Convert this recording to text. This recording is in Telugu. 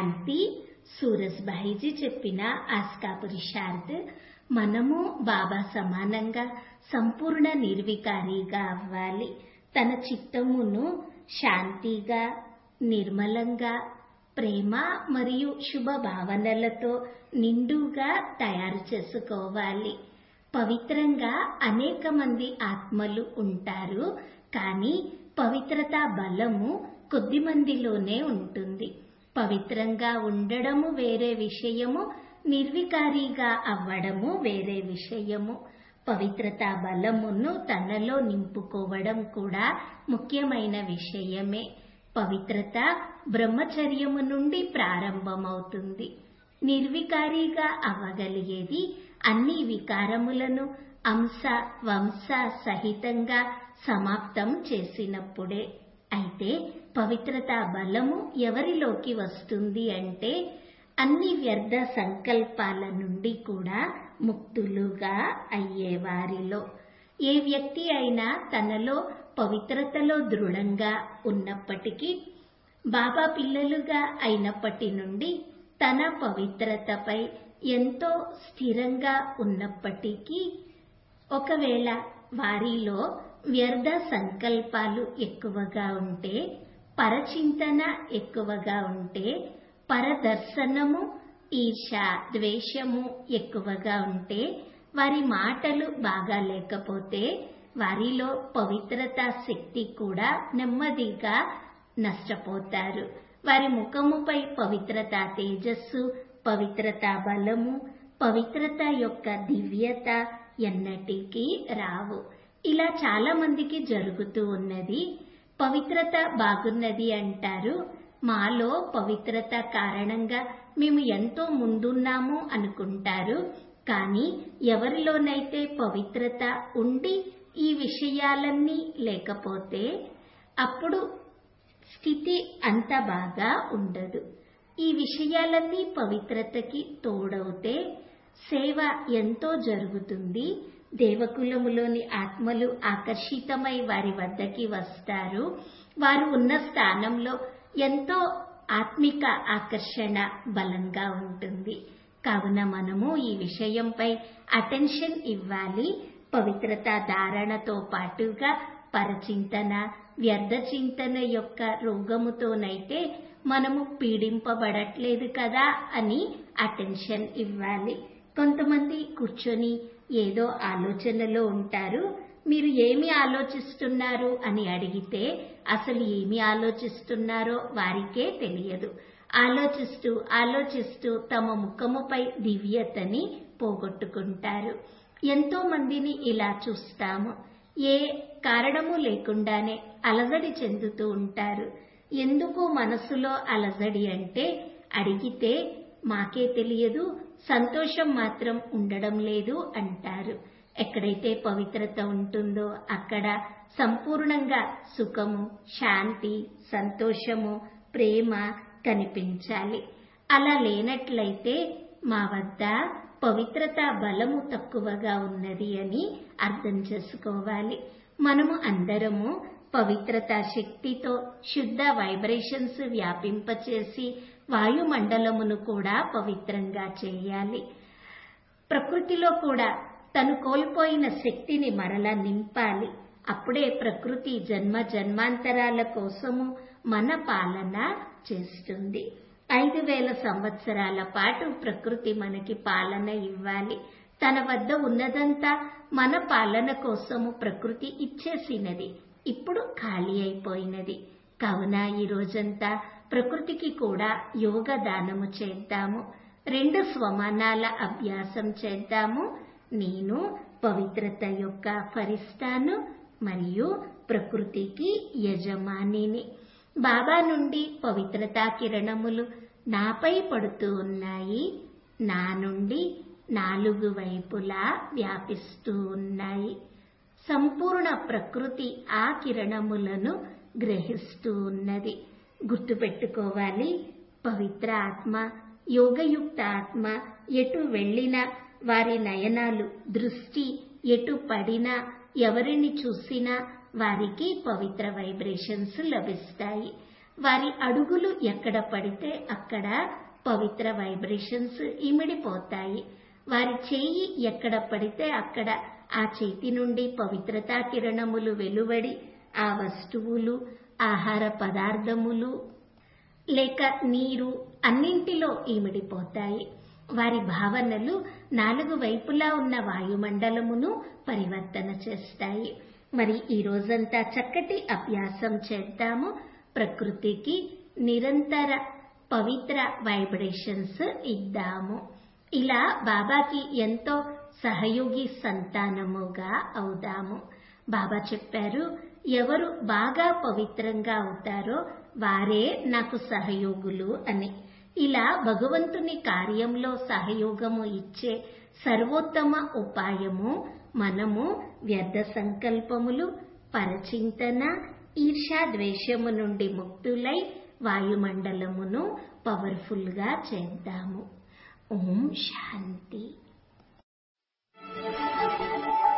శాంతి. సూరజ్భాయిజీ చెప్పిన ఆస్కా పురుషార్థ్. మనము బాబా సమానంగా సంపూర్ణ నిర్వికారిగా అవ్వాలి. తన చిత్తమును శాంతిగా, నిర్మలంగా, ప్రేమ మరియు శుభ భావనలతో నిండుగా తయారు చేసుకోవాలి. పవిత్రంగా అనేక మంది ఆత్మలు ఉంటారు, కానీ పవిత్రతా బలము కొద్ది మందిలోనే ఉంటుంది. పవిత్రంగా ఉండడము వేరే విషయము, నిర్వికారిగా అవ్వడము వేరే విషయము. పవిత్రతా బలమును తనలో నింపుకోవడం కూడా ముఖ్యమైన విషయమే. పవిత్రత బ్రహ్మచర్యము నుండి ప్రారంభమవుతుంది. నిర్వికారిగా అవ్వగలిగేది అన్ని వికారములను అంశ వంశ సహితంగా సమాప్తం చేసినప్పుడే. అయితే పవిత్రతా బలము ఎవరిలోకి వస్తుంది అంటే అన్ని వ్యర్థ సంకల్పాల నుండి కూడా ముక్తులుగా అయ్యేవారిలో. ఏ వ్యక్తి అయినా తనలో పవిత్రతలో దృఢంగా ఉన్నప్పటికీ, బాబా పిల్లలుగా అయినప్పటి నుండి తన పవిత్రతపై ఎంతో స్థిరంగా ఉన్నప్పటికీ, ఒకవేళ వారిలో వ్యర్థ సంకల్పాలు ఎక్కువగా ఉంటే, పరచింతన ఎక్కువగా ఉంటే, పరదర్శనము, ఈర్ష, ద్వేషము ఎక్కువగా ఉంటే, వారి మాటలు బాగా లేకపోతే, వారిలో పవిత్రతా శక్తి కూడా నెమ్మదిగా నష్టపోతారు. వారి ముఖముపై పవిత్రతా తేజస్సు, పవిత్రతా బలము, పవిత్రత యొక్క దివ్యత ఎన్నటికీ రావు. ఇలా చాలా మందికి జరుగుతూ ఉన్నది. పవిత్రత బాగున్నది అంటారు. మాలో పవిత్రత కారణంగా మేము ఎంతో ముందున్నాము అనుకుంటారు. కానీ ఎవరిలోనైతే పవిత్రత ఉండి ఈ విషయాలన్నీ లేకపోతే అప్పుడు స్థితి అంత బాగా ఉండదు. ఈ విషయాలన్నీ పవిత్రతకి తోడవుతే సేవ ఎంతో జరుగుతుంది. దేవకులములోని ఆత్మలు ఆకర్షితమై వారి వద్దకి వస్తారు. వారు ఉన్న స్థానంలో ఎంతో ఆత్మిక ఆకర్షణ బలంగా ఉంటుంది. కావున మనము ఈ విషయంపై అటెన్షన్ ఇవ్వాలి. పవిత్రతా ధారణతో పాటుగా పరచింతన, వ్యర్థ చింతన యొక్క రోగముతోనైతే మనము పీడింపబడట్లేదు కదా అని అటెన్షన్ ఇవ్వాలి. కొంతమంది కూర్చొని ఏదో ఆలోచనలో ఉంటారు. మీరు ఏమి ఆలోచిస్తున్నారు అని అడిగితే అసలు ఏమి ఆలోచిస్తున్నారో వారికే తెలియదు. ఆలోచిస్తూ ఆలోచిస్తూ తమ ముఖముపై దివ్యతని పోగొట్టుకుంటారు. ఎంతో మందిని ఇలా చూస్తాము. ఏ కారణము లేకుండానే అలజడి చెందుతూ ఉంటారు. ఎందుకు మనసులో అలజడి అంటే అడిగితే మాకే తెలియదు, సంతోషం మాత్రం ఉండడం లేదు అంటారు. ఎక్కడైతే పవిత్రత ఉంటుందో అక్కడ సంపూర్ణంగా సుఖము, శాంతి, సంతోషము, ప్రేమ కనిపించాలి. అలా లేనట్లయితే మా వద్ద పవిత్రతా బలము తక్కువగా ఉన్నది అని అర్థం చేసుకోవాలి. మనము అందరము పవిత్రతా శక్తితో శుద్ధ వైబ్రేషన్స్ వ్యాపింపచేసి వాయుమండలమును కూడా పవిత్రంగా చేయాలి. ప్రకృతిలో కూడా తను కోల్పోయిన శక్తిని మరలా నింపాలి. అప్పుడే ప్రకృతి జన్మ జన్మాంతరాల కోసము మన పాలన చేస్తుంది. 5000 సంవత్సరాల పాటు ప్రకృతి మనకి పాలన ఇవ్వాలి. తన వద్ద ఉన్నదంతా మన పాలన కోసము ప్రకృతి ఇచ్చేసినది. ఇప్పుడు ఖాళీ అయిపోయినది. కావున ఈ రోజంతా ప్రకృతికి కూడా యోగ దానము చేద్దాము. 2 స్వమానాల అభ్యాసం చేద్దాము. నేను పవిత్రత యొక్క ఫరిస్తాను మరియు ప్రకృతికి యజమానిని. బాబా నుండి పవిత్రతా కిరణములు నాపై పడుతూ ఉన్నాయి. నా నుండి 4 వైపులా వ్యాపిస్తూ ఉన్నాయి. సంపూర్ణ ప్రకృతి ఆ కిరణములను గ్రహిస్తూ ఉన్నది. గుర్తుపెట్టుకోవాలి, పవిత్ర ఆత్మ, యోగయుక్త ఆత్మ ఎటు వెళ్ళినా వారి నయనాలు, దృష్టి ఎటు పడినా, ఎవరిని చూసినా వారికి పవిత్ర వైబ్రేషన్స్ లభిస్తాయి. వారి అడుగులు ఎక్కడ పడితే అక్కడ పవిత్ర వైబ్రేషన్స్ ఇమిడిపోతాయి. వారి చేయి ఎక్కడ పడితే అక్కడ ఆ చేతి నుండి పవిత్రతా కిరణములు వెలువడి ఆ వస్తువులు, ఆహార పదార్థములు లేక నీరు అన్నింటిలో ఇమిడిపోతాయి. వారి భావనలు 4 వైపులా ఉన్న వాయుమండలమును పరివర్తన చేస్తాయి. మరి ఈ రోజంతా చక్కటి అభ్యాసం చేద్దాము. ప్రకృతికి నిరంతర పవిత్ర వైబ్రేషన్స్ ఇద్దాము. ఇలా బాబాకి ఎంతో సహయోగి సంతానముగా అవుదాము. బాబా చెప్పారు, ఎవరు బాగా పవిత్రంగా అవుతారో వారే నాకు సహయోగులు అని. ఇలా భగవంతుని కార్యంలో సహయోగము ఇచ్చే సర్వోత్తమ ఉపాయము మనము వ్యర్థ సంకల్పములు, పరచింతన, ఈర్ష్యా ద్వేషము నుండి ముక్తులై వాయుమండలమును పవర్ఫుల్ గా చేద్దాము. ఓం శాంతి.